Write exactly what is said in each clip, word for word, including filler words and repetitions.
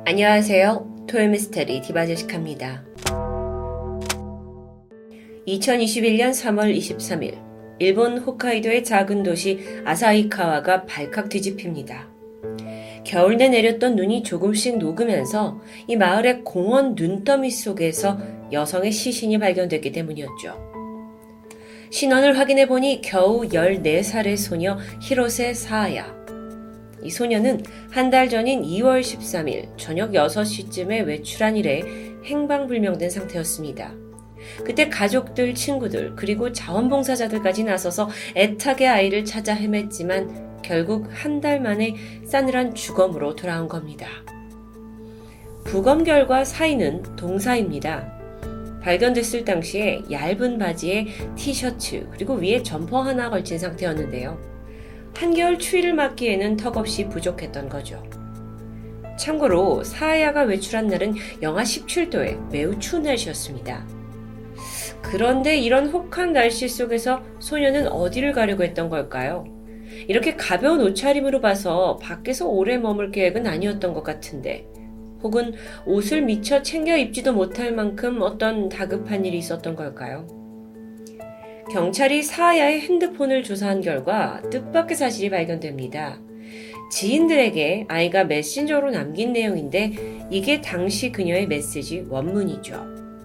안녕하세요. 토요미스테리 디바제시카입니다. 이천이십일년 삼월 이십삼일 일본 홋카이도의 작은 도시 아사히카와가 발칵 뒤집힙니다. 겨울 내 내렸던 눈이 조금씩 녹으면서 이 마을의 공원 눈더미 속에서 여성의 시신이 발견됐기 때문이었죠. 신원을 확인해보니 겨우 열네 살의 소녀 히로세 사아야. 이 소녀는 한 달 전인 이월 십삼일 저녁 여섯 시쯤에 외출한 이래 행방불명된 상태였습니다. 그때 가족들, 친구들, 그리고 자원봉사자들까지 나서서 애타게 아이를 찾아 헤맸지만 결국 한 달 만에 싸늘한 주검으로 돌아온 겁니다. 부검 결과 사인은 동사입니다. 발견됐을 당시에 얇은 바지에 티셔츠, 그리고 위에 점퍼 하나 걸친 상태였는데요. 한겨울 추위를 막기에는 턱없이 부족했던 거죠. 참고로 사아야가 외출한 날은 영하 십칠도에 매우 추운 날씨였습니다. 그런데 이런 혹한 날씨 속에서 소녀는 어디를 가려고 했던 걸까요? 이렇게 가벼운 옷차림으로 봐서 밖에서 오래 머물 계획은 아니었던 것 같은데, 혹은 옷을 미처 챙겨 입지도 못할 만큼 어떤 다급한 일이 있었던 걸까요? 경찰이 사아야의 핸드폰을 조사한 결과 뜻밖의 사실이 발견됩니다. 지인들에게 아이가 메신저로 남긴 내용인데 이게 당시 그녀의 메시지 원문이죠.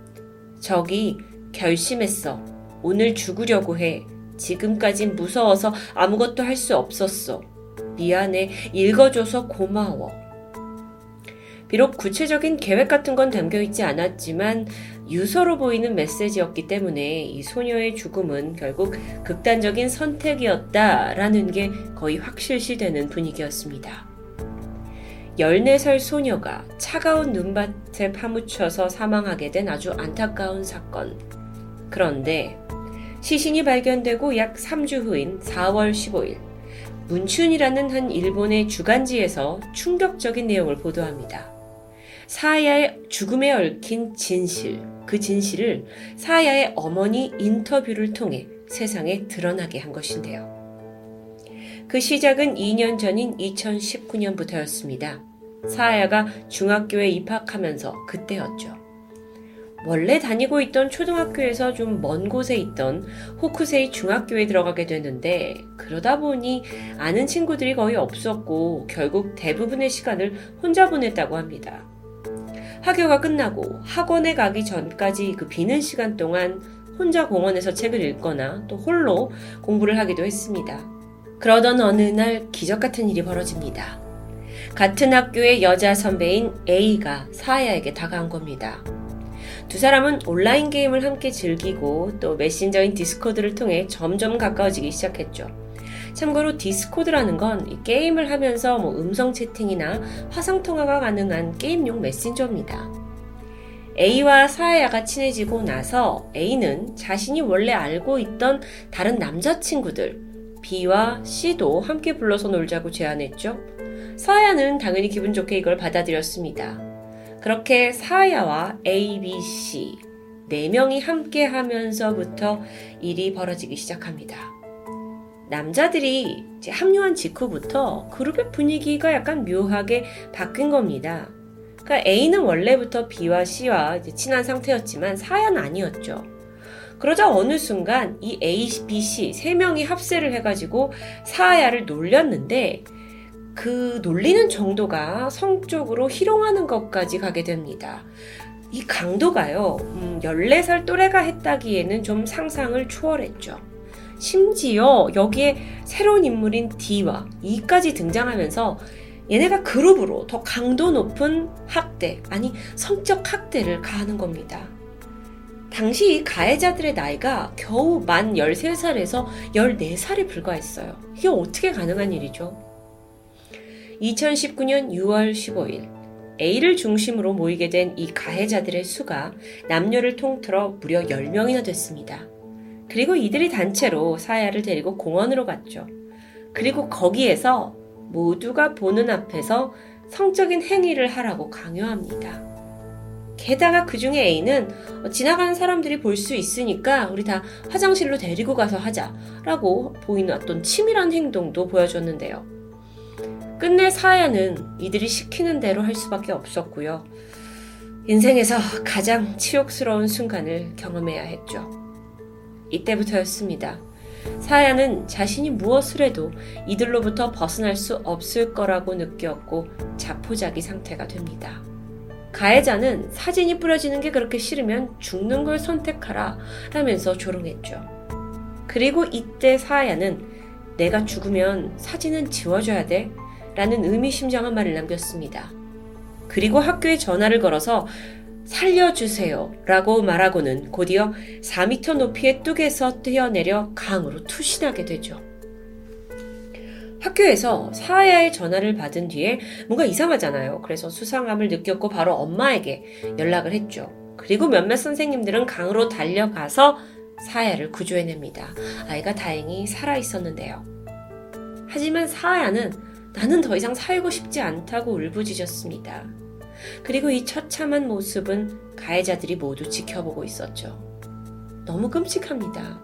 저기 결심했어. 오늘 죽으려고 해. 지금까진 무서워서 아무것도 할 수 없었어. 미안해. 읽어줘서 고마워. 비록 구체적인 계획 같은 건 담겨있지 않았지만 유서로 보이는 메시지였기 때문에 이 소녀의 죽음은 결국 극단적인 선택이었다라는 게 거의 확실시되는 분위기였습니다. 열네 살 소녀가 차가운 눈밭에 파묻혀서 사망하게 된 아주 안타까운 사건. 그런데 시신이 발견되고 약 삼 주 후인 사월 십오일 문춘이라는 한 일본의 주간지에서 충격적인 내용을 보도합니다. 사아야의 죽음에 얽힌 진실, 그 진실을 사아야의 어머니 인터뷰를 통해 세상에 드러나게 한 것인데요. 그 시작은 이 년 전인 이천십구년부터였습니다. 사아야가 중학교에 입학하면서 그때였죠. 원래 다니고 있던 초등학교에서 좀 먼 곳에 있던 호쿠세이 중학교에 들어가게 되는데, 그러다 보니 아는 친구들이 거의 없었고 결국 대부분의 시간을 혼자 보냈다고 합니다. 학교가 끝나고 학원에 가기 전까지 그 비는 시간 동안 혼자 공원에서 책을 읽거나 또 홀로 공부를 하기도 했습니다. 그러던 어느 날 기적 같은 일이 벌어집니다. 같은 학교의 여자 선배인 A가 사아야에게 다가온 겁니다. 두 사람은 온라인 게임을 함께 즐기고 또 메신저인 디스코드를 통해 점점 가까워지기 시작했죠. 참고로 디스코드라는 건 이 게임을 하면서 뭐 음성 채팅이나 화상 통화가 가능한 게임용 메신저입니다. A와 사아야가 친해지고 나서 A는 자신이 원래 알고 있던 다른 남자친구들 B와 C도 함께 불러서 놀자고 제안했죠. 사아야는 당연히 기분 좋게 이걸 받아들였습니다. 그렇게 사아야와 A, B, C 네 명이 함께 하면서부터 일이 벌어지기 시작합니다. 남자들이 이제 합류한 직후부터 그룹의 분위기가 약간 묘하게 바뀐 겁니다. 그러니까 A는 원래부터 B와 C와 이제 친한 상태였지만 사아야는 아니었죠. 그러자 어느 순간 이 A, B, C 세 명이 합세를 해가지고 사아야를 놀렸는데 그 놀리는 정도가 성적으로 희롱하는 것까지 가게 됩니다. 이 강도가요, 음, 열네 살 또래가 했다기에는 좀 상상을 초월했죠. 심지어 여기에 새로운 인물인 D와 E까지 등장하면서 얘네가 그룹으로 더 강도 높은 학대, 아니 성적 학대를 가하는 겁니다. 당시 이 가해자들의 나이가 겨우 만 열세 살에서 열네 살에 불과했어요. 이게 어떻게 가능한 일이죠? 이천십구년 유월 십오일 A를 중심으로 모이게 된 이 가해자들의 수가 남녀를 통틀어 무려 열 명이나 됐습니다. 그리고 이들이 단체로 사아야를 데리고 공원으로 갔죠. 그리고 거기에서 모두가 보는 앞에서 성적인 행위를 하라고 강요합니다. 게다가 그 중에 A는 지나가는 사람들이 볼 수 있으니까 우리 다 화장실로 데리고 가서 하자라고 보이는 어떤 치밀한 행동도 보여줬는데요. 끝내 사야는 이들이 시키는 대로 할 수밖에 없었고요. 인생에서 가장 치욕스러운 순간을 경험해야 했죠. 이때부터였습니다. 사야는 자신이 무엇을 해도 이들로부터 벗어날 수 없을 거라고 느꼈고 자포자기 상태가 됩니다. 가해자는 사진이 뿌려지는 게 그렇게 싫으면 죽는 걸 선택하라 라면서 조롱했죠. 그리고 이때 사야는 내가 죽으면 사진은 지워줘야 돼 라는 의미심장한 말을 남겼습니다. 그리고 학교에 전화를 걸어서 살려주세요 라고 말하고는 곧이어 사 미터 높이의 뚝에서 뛰어내려 강으로 투신하게 되죠. 학교에서 사야의 전화를 받은 뒤에 뭔가 이상하잖아요. 그래서 수상함을 느꼈고 바로 엄마에게 연락을 했죠. 그리고 몇몇 선생님들은 강으로 달려가서 사야를 구조해냅니다. 아이가 다행히 살아있었는데요. 하지만 사야는 나는 더 이상 살고 싶지 않다고 울부짖었습니다. 그리고 이 처참한 모습은 가해자들이 모두 지켜보고 있었죠. 너무 끔찍합니다.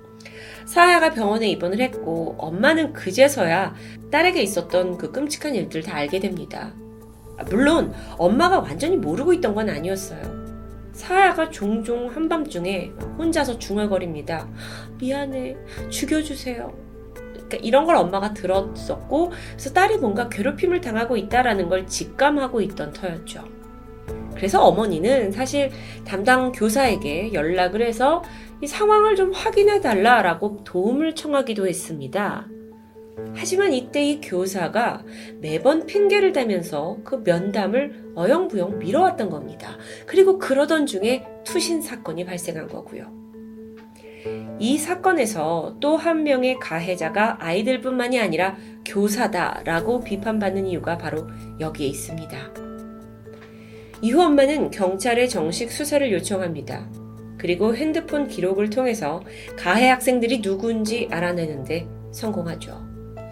사야가 병원에 입원을 했고 엄마는 그제서야 딸에게 있었던 그 끔찍한 일들을 다 알게 됩니다. 물론 엄마가 완전히 모르고 있던 건 아니었어요. 사야가 종종 한밤중에 혼자서 중얼거립니다. 미안해, 죽여주세요. 그러니까 이런 걸 엄마가 들었었고, 그래서 딸이 뭔가 괴롭힘을 당하고 있다라는 걸 직감하고 있던 터였죠. 그래서 어머니는 사실 담당 교사에게 연락을 해서 이 상황을 좀 확인해 달라라고 도움을 청하기도 했습니다. 하지만 이때 이 교사가 매번 핑계를 대면서 그 면담을 어영부영 미뤄왔던 겁니다. 그리고 그러던 중에 투신 사건이 발생한 거고요. 이 사건에서 또 한 명의 가해자가 아이들뿐만이 아니라 교사다라고 비판받는 이유가 바로 여기에 있습니다. 이후 엄마는 경찰에 정식 수사를 요청합니다. 그리고 핸드폰 기록을 통해서 가해 학생들이 누구인지 알아내는데 성공하죠.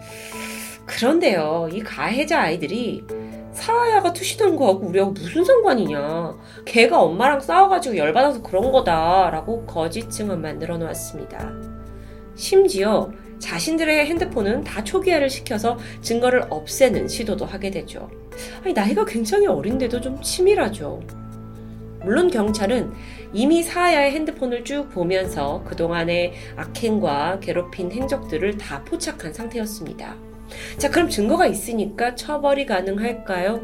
그런데요, 이 가해자 아이들이 사야가 투시던 거하고 우리하고 무슨 상관이냐. 걔가 엄마랑 싸워가지고 열받아서 그런 거다 라고 거짓 증언만 늘어놓았습니다. 심지어 자신들의 핸드폰은 다 초기화를 시켜서 증거를 없애는 시도도 하게 되죠. 아니, 나이가 굉장히 어린데도 좀 치밀하죠. 물론 경찰은 이미 사야의 핸드폰을 쭉 보면서 그동안의 악행과 괴롭힌 행적들을 다 포착한 상태였습니다. 자, 그럼 증거가 있으니까 처벌이 가능할까요?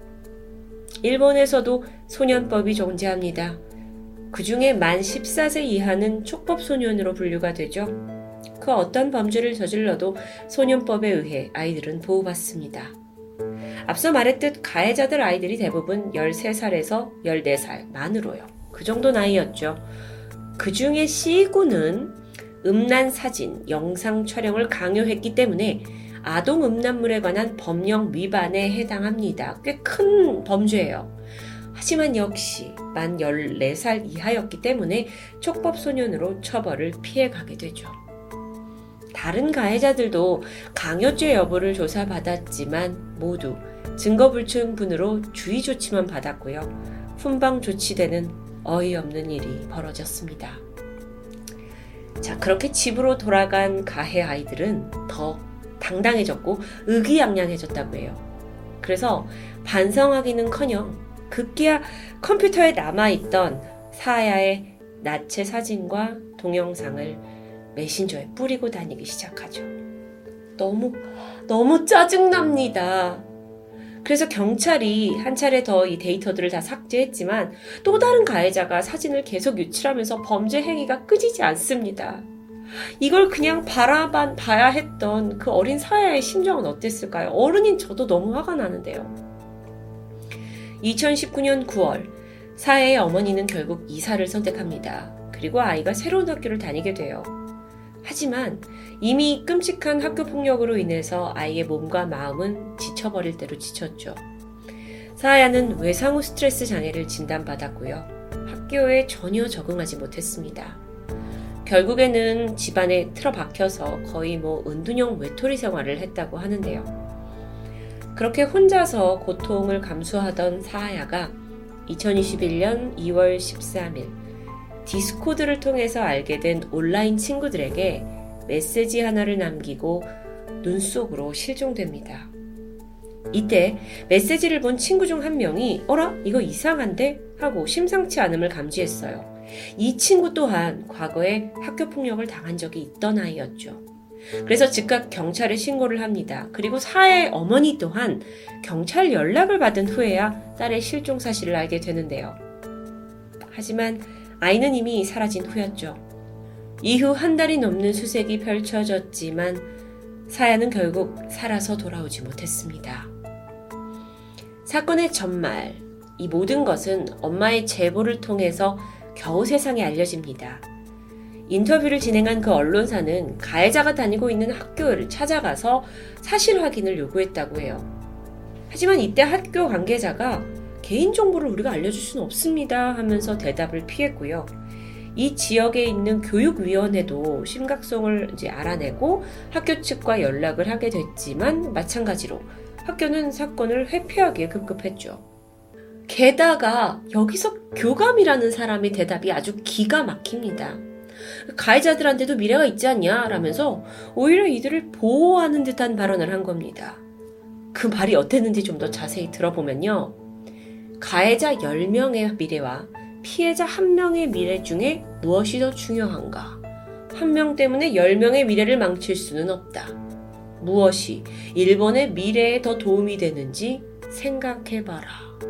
일본에서도 소년법이 존재합니다. 그 중에 만 열네 세 이하는 촉법소년으로 분류가 되죠. 그 어떤 범죄를 저질러도 소년법에 의해 아이들은 보호받습니다. 앞서 말했듯 가해자들 아이들이 대부분 열세 살에서 열네 살 만으로요. 그 정도 나이였죠. 그 중에 C군은 음란 사진, 영상 촬영을 강요했기 때문에 아동 음란물에 관한 법령 위반에 해당합니다. 꽤 큰 범죄예요. 하지만 역시 만 열네 살 이하였기 때문에 촉법소년으로 처벌을 피해가게 되죠. 다른 가해자들도 강요죄 여부를 조사받았지만 모두 증거불충분으로 주의 조치만 받았고요. 훈방 조치되는 어이없는 일이 벌어졌습니다. 자, 그렇게 집으로 돌아간 가해 아이들은 더 당당해졌고 의기양양해졌다고 해요. 그래서 반성하기는커녕 급기야 컴퓨터에 남아있던 사야의 나체 사진과 동영상을 메신저에 뿌리고 다니기 시작하죠. 너무 너무 짜증납니다. 그래서 경찰이 한 차례 더 이 데이터들을 다 삭제했지만 또 다른 가해자가 사진을 계속 유출하면서 범죄 행위가 끊이지 않습니다. 이걸 그냥 바라만 봐야 했던 그 어린 사야의 심정은 어땠을까요? 어른인 저도 너무 화가 나는데요. 이천십구 년 구월, 사야의 어머니는 결국 이사를 선택합니다. 그리고 아이가 새로운 학교를 다니게 돼요. 하지만 이미 끔찍한 학교 폭력으로 인해서 아이의 몸과 마음은 지쳐버릴 대로 지쳤죠. 사야는 외상후 스트레스 장애를 진단받았고요. 학교에 전혀 적응하지 못했습니다. 결국에는 집안에 틀어박혀서 거의 뭐 은둔형 외톨이 생활을 했다고 하는데요. 그렇게 혼자서 고통을 감수하던 사야가 이천이십일 년 이월 십삼일 디스코드를 통해서 알게 된 온라인 친구들에게 메시지 하나를 남기고 눈 속으로 실종됩니다. 이때 메시지를 본 친구 중 한 명이 어라? 이거 이상한데? 하고 심상치 않음을 감지했어요. 이 친구 또한 과거에 학교폭력을 당한 적이 있던 아이였죠. 그래서 즉각 경찰에 신고를 합니다. 그리고 사의 어머니 또한 경찰 연락을 받은 후에야 딸의 실종 사실을 알게 되는데요. 하지만 아이는 이미 사라진 후였죠. 이후 한 달이 넘는 수색이 펼쳐졌지만 사야는 결국 살아서 돌아오지 못했습니다. 사건의 전말, 이 모든 것은 엄마의 제보를 통해서 겨우 세상에 알려집니다. 인터뷰를 진행한 그 언론사는 가해자가 다니고 있는 학교를 찾아가서 사실 확인을 요구했다고 해요. 하지만 이때 학교 관계자가 개인정보를 우리가 알려줄 수는 없습니다 하면서 대답을 피했고요. 이 지역에 있는 교육위원회도 심각성을 이제 알아내고 학교 측과 연락을 하게 됐지만 마찬가지로 학교는 사건을 회피하기에 급급했죠. 게다가 여기서 교감이라는 사람의 대답이 아주 기가 막힙니다. 가해자들한테도 미래가 있지 않냐 라면서 오히려 이들을 보호하는 듯한 발언을 한 겁니다. 그 말이 어땠는지 좀 더 자세히 들어보면요. 가해자 열 명의 미래와 피해자 한 명의 미래 중에 무엇이 더 중요한가? 한 명 때문에 열 명의 미래를 망칠 수는 없다. 무엇이 일본의 미래에 더 도움이 되는지 생각해봐라.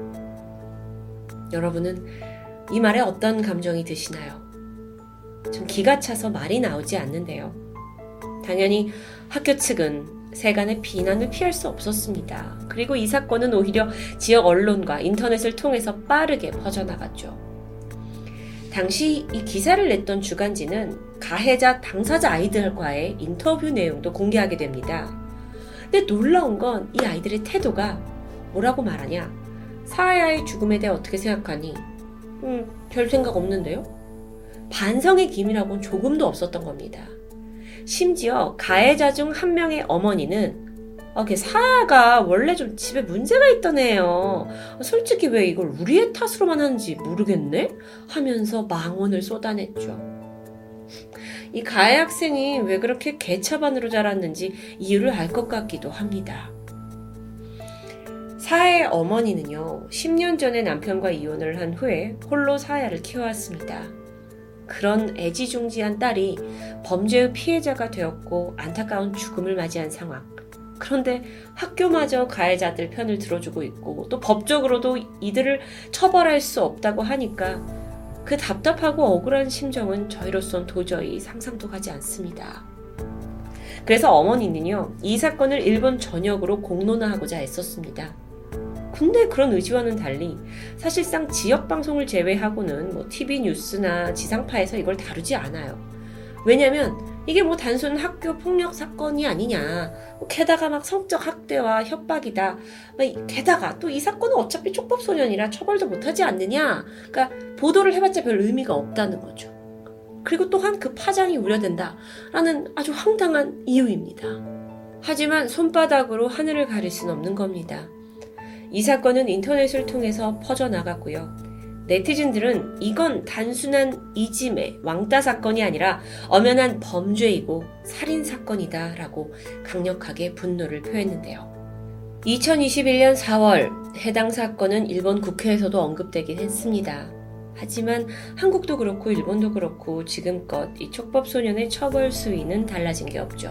여러분은 이 말에 어떤 감정이 드시나요? 좀 기가 차서 말이 나오지 않는데요. 당연히 학교 측은 세간의 비난을 피할 수 없었습니다. 그리고 이 사건은 오히려 지역 언론과 인터넷을 통해서 빠르게 퍼져나갔죠. 당시 이 기사를 냈던 주간지는 가해자 당사자 아이들과의 인터뷰 내용도 공개하게 됩니다. 근데 놀라운 건 이 아이들의 태도가 뭐라고 말하냐? 사야의 죽음에 대해 어떻게 생각하니? 음, 별 생각 없는데요? 반성의 기미라고는 조금도 없었던 겁니다. 심지어 가해자 중 한 명의 어머니는 아, 걔 사야가 원래 좀 집에 문제가 있던 애예요. 솔직히 왜 이걸 우리의 탓으로만 하는지 모르겠네? 하면서 망언을 쏟아냈죠. 이 가해 학생이 왜 그렇게 개차반으로 자랐는지 이유를 알 것 같기도 합니다. 사야의 어머니는요, 십 년 전에 남편과 이혼을 한 후에 홀로 사야를 키워왔습니다. 그런 애지중지한 딸이 범죄의 피해자가 되었고 안타까운 죽음을 맞이한 상황. 그런데 학교마저 가해자들 편을 들어주고 있고 또 법적으로도 이들을 처벌할 수 없다고 하니까 그 답답하고 억울한 심정은 저희로선 도저히 상상도 가지 않습니다. 그래서 어머니는요, 이 사건을 일본 전역으로 공론화하고자 애썼습니다. 근데 그런 의지와는 달리 사실상 지역방송을 제외하고는 뭐 티비 뉴스나 지상파에서 이걸 다루지 않아요. 왜냐면 이게 뭐 단순 학교 폭력 사건이 아니냐. 뭐 게다가 막 성적 학대와 협박이다. 게다가 또 이 사건은 어차피 촉법소년이라 처벌도 못하지 않느냐. 그러니까 보도를 해봤자 별 의미가 없다는 거죠. 그리고 또한 그 파장이 우려된다라는 아주 황당한 이유입니다. 하지만 손바닥으로 하늘을 가릴 수는 없는 겁니다. 이 사건은 인터넷을 통해서 퍼져나갔고요. 네티즌들은 이건 단순한 이지매, 왕따 사건이 아니라 엄연한 범죄이고 살인사건이다 라고 강력하게 분노를 표했는데요. 이천이십일 년 사월 해당 사건은 일본 국회에서도 언급되긴 했습니다. 하지만 한국도 그렇고 일본도 그렇고 지금껏 이 촉법소년의 처벌 수위는 달라진 게 없죠.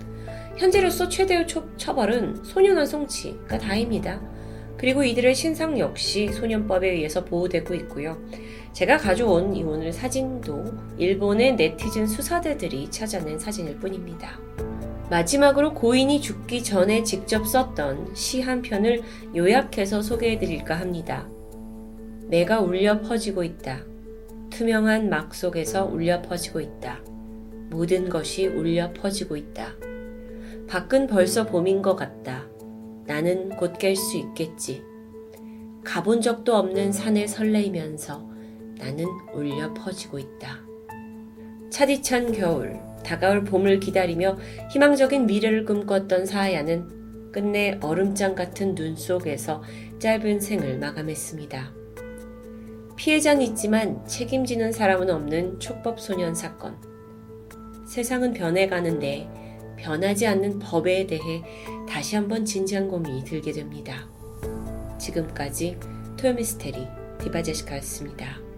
현재로서 최대의 처벌은 소년원 성취가 다입니다. 그리고 이들의 신상 역시 소년법에 의해서 보호되고 있고요. 제가 가져온 이 오늘 사진도 일본의 네티즌 수사대들이 찾아낸 사진일 뿐입니다. 마지막으로 고인이 죽기 전에 직접 썼던 시 한 편을 요약해서 소개해드릴까 합니다. 내가 울려 퍼지고 있다. 투명한 막 속에서 울려 퍼지고 있다. 모든 것이 울려 퍼지고 있다. 밖은 벌써 봄인 것 같다. 나는 곧 깰 수 있겠지. 가본 적도 없는 산을 설레이면서 나는 울려 퍼지고 있다. 차디찬 겨울, 다가올 봄을 기다리며 희망적인 미래를 꿈꿨던 사하야는 끝내 얼음장 같은 눈 속에서 짧은 생을 마감했습니다. 피해자는 있지만 책임지는 사람은 없는 촉법소년 사건. 세상은 변해가는데 변하지 않는 법에 대해 다시 한번 진지한 고민이 들게 됩니다. 지금까지 토요미스테리 디바제시카였습니다.